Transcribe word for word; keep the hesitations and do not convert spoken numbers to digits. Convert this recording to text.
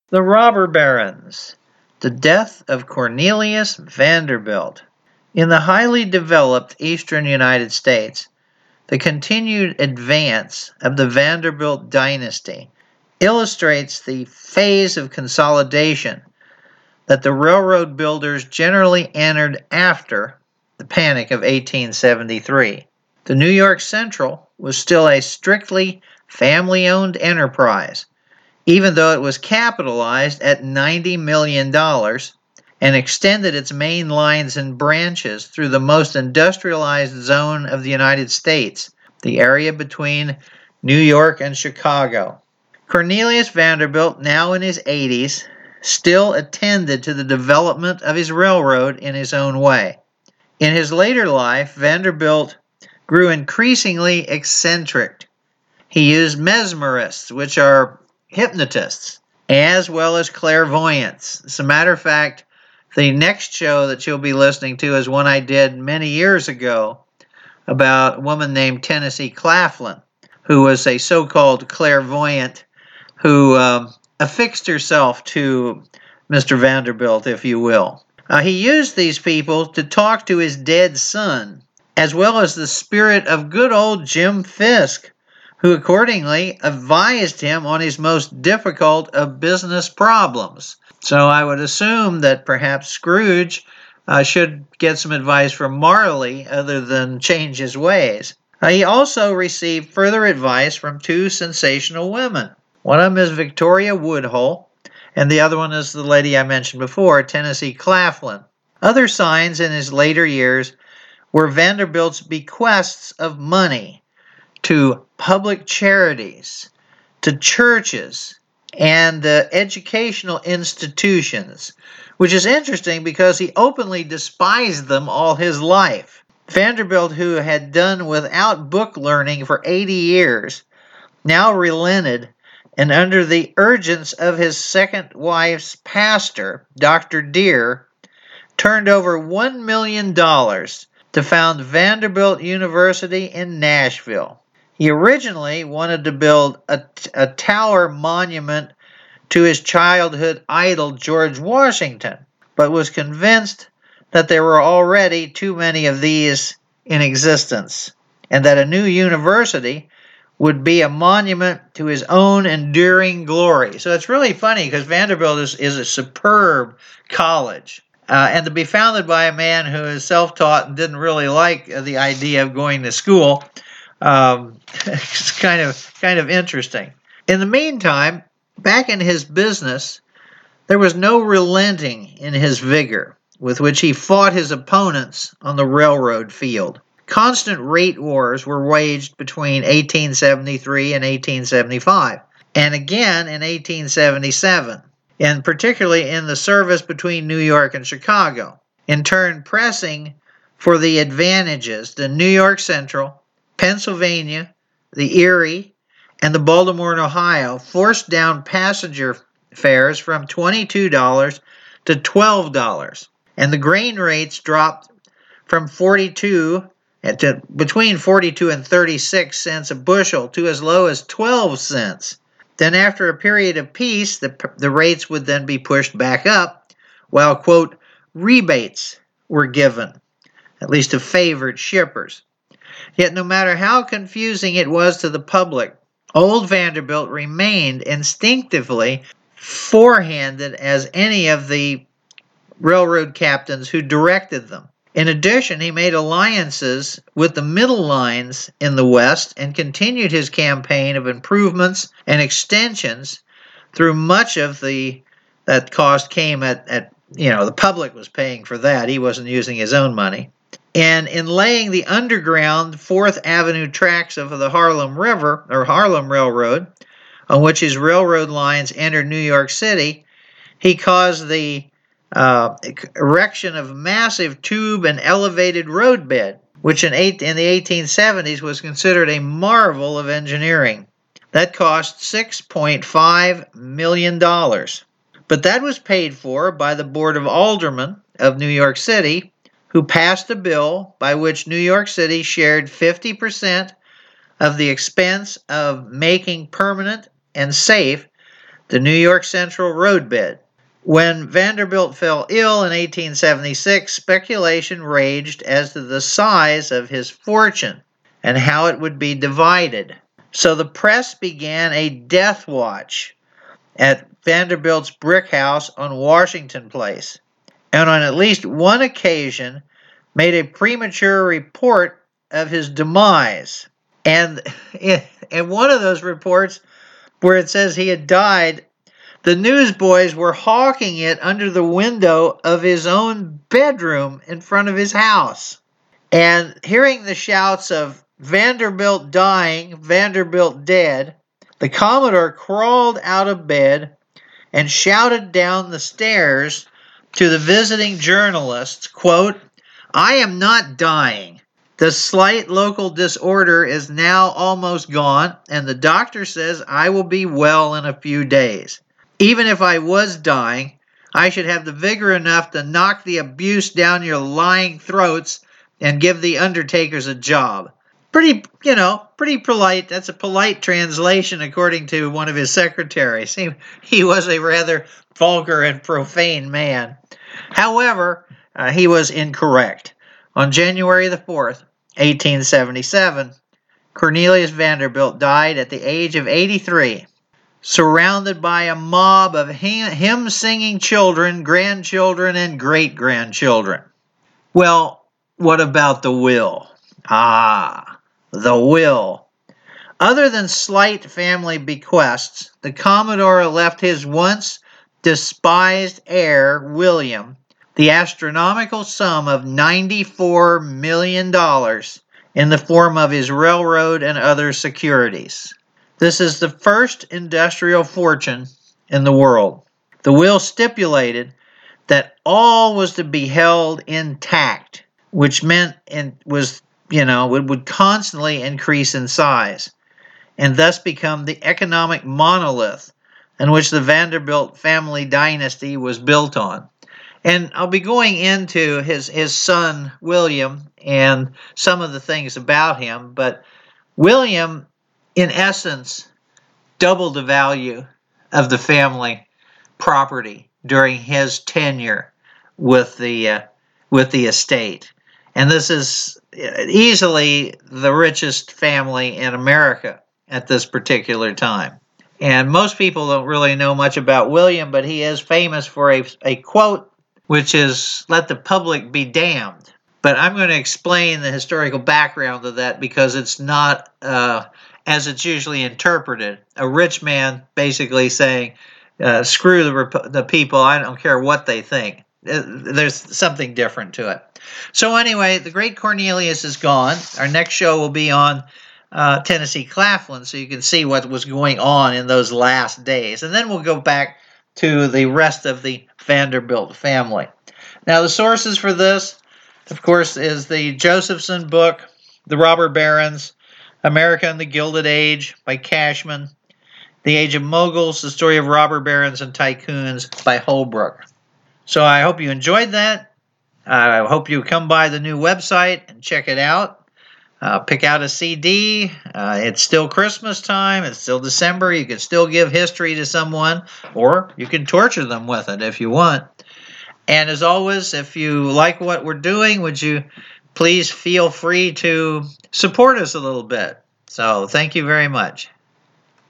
The Robber Barons. The Death of Cornelius Vanderbilt. In the highly developed eastern United States, the continued advance of the Vanderbilt dynasty illustrates the phase of consolidation that the railroad builders generally entered after the Panic of eighteen seventy-three. The New York Central was still a strictly family-owned enterprise, even though it was capitalized at ninety million dollars and extended its main lines and branches through the most industrialized zone of the United States, the area between New York and Chicago. Cornelius Vanderbilt, now in his eighties, still attended to the development of his railroad in his own way. In his later life, Vanderbilt grew increasingly eccentric. He used mesmerists, which are hypnotists, as well as clairvoyants. As a matter of fact, the next show that you'll be listening to is one I did many years ago about a woman named Tennessee Claflin, who was a so-called clairvoyant who um, affixed herself to Mister Vanderbilt, if you will. Uh, he used these people to talk to his dead son, as well as the spirit of good old Jim Fisk, who accordingly advised him on his most difficult of business problems. So I would assume that perhaps Scrooge uh, should get some advice from Marley other than change his ways. Uh, he also received further advice from two sensational women. One of them is Victoria Woodhull, and the other one is the lady I mentioned before, Tennessee Claflin. Other signs in his later years were Vanderbilt's bequests of money to public charities, to churches, and uh, educational institutions, which is interesting because he openly despised them all his life. Vanderbilt, who had done without book learning for eighty years, now relented, and under the urgence of his second wife's pastor, Doctor Deere, turned over one million dollars to found Vanderbilt University in Nashville. He originally wanted to build a, a tower monument to his childhood idol, George Washington, but was convinced that there were already too many of these in existence, and that a new university would be a monument to his own enduring glory. So it's really funny because Vanderbilt is, is a superb college. Uh, and to be founded by a man who is self-taught and didn't really like the idea of going to school, um, it's kind of kind of interesting. In the meantime, back in his business, there was no relenting in his vigor with which he fought his opponents on the railroad field. Constant rate wars were waged between eighteen seventy-three and eighteen seventy-five, and again in eighteen seventy-seven, and particularly in the service between New York and Chicago, in turn pressing for the advantages the New York Central, Pennsylvania, the Erie, and the Baltimore and Ohio forced down passenger fares from twenty-two dollars to twelve dollars, and the grain rates dropped from forty-two to between forty-two and thirty-six cents a bushel to as low as twelve cents. Then after a period of peace, the, the rates would then be pushed back up, while, quote, rebates were given, at least to favored shippers. Yet no matter how confusing it was to the public, old Vanderbilt remained instinctively forehanded as any of the railroad captains who directed them. In addition, he made alliances with the middle lines in the West and continued his campaign of improvements and extensions through much of the that cost came at, at you know, the public was paying for that. He wasn't using his own money. And in laying the underground Fourth Avenue tracks of the Harlem River, or Harlem Railroad, on which his railroad lines entered New York City, he caused the uh, erection of massive tube and elevated roadbed, which in, eight, in the eighteen seventies was considered a marvel of engineering. That cost six point five million dollars. But that was paid for by the Board of Aldermen of New York City, who passed a bill by which New York City shared fifty percent of the expense of making permanent and safe the New York Central road bid. When Vanderbilt fell ill in eighteen seventy-six, speculation raged as to the size of his fortune and how it would be divided. So the press began a death watch at Vanderbilt's brick house on Washington Place, and on at least one occasion made a premature report of his demise. And in one of those reports where it says he had died, the newsboys were hawking it under the window of his own bedroom in front of his house. And hearing the shouts of Vanderbilt dying, Vanderbilt dead, the Commodore crawled out of bed and shouted down the stairs to the visiting journalists, quote, "I am not dying. The slight local disorder is now almost gone, and the doctor says I will be well in a few days. Even if I was dying, I should have the vigor enough to knock the abuse down your lying throats and give the undertakers a job." Pretty, you know, pretty polite. That's a polite translation according to one of his secretaries. He, he was a rather vulgar and profane man. However, uh, he was incorrect. On January the fourth, eighteen seventy-seven, Cornelius Vanderbilt died at the age of eighty-three, surrounded by a mob of hymn-singing children, grandchildren, and great-grandchildren. Well, what about the will? Ah, the will. Other than slight family bequests, the Commodore left his once despised heir, William, the astronomical sum of ninety-four million dollars in the form of his railroad and other securities. This is the first industrial fortune in the world. The will stipulated that all was to be held intact, which meant it was, you know, it would constantly increase in size and thus become the economic monolith in which the Vanderbilt family dynasty was built on. And I'll be going into his, his son, William, and some of the things about him, but William, in essence, doubled the value of the family property during his tenure with the uh, with the estate. And this is easily the richest family in America at this particular time. And most people don't really know much about William, but he is famous for a, a quote, which is, "Let the public be damned." But I'm going to explain the historical background of that because it's not uh, as it's usually interpreted. A rich man basically saying, uh, screw the, rep- the people, I don't care what they think. There's something different to it. So anyway, the great Cornelius is gone. Our next show will be on uh, Tennessee Claflin, so you can see what was going on in those last days. And then we'll go back to the rest of the Vanderbilt family. Now, the sources for this, of course, is the Josephson book, The Robber Barons, America in the Gilded Age by Cashman, The Age of Moguls, The Story of Robber Barons and Tycoons by Holbrook. So I hope you enjoyed that. I hope you come by the new website and check it out. Uh, pick out a C D. Uh, it's still Christmas time. It's still December. You can still give history to someone, or you can torture them with it if you want. And as always, if you like what we're doing, would you please feel free to support us a little bit. So thank you very much.